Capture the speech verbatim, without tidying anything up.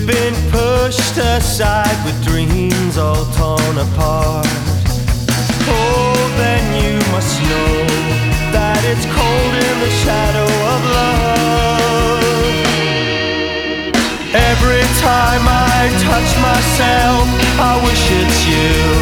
been pushed aside with dreams all torn apart. Oh, then you must know that it's cold in the shadow of love. Every time I touch myself, I wish it's you.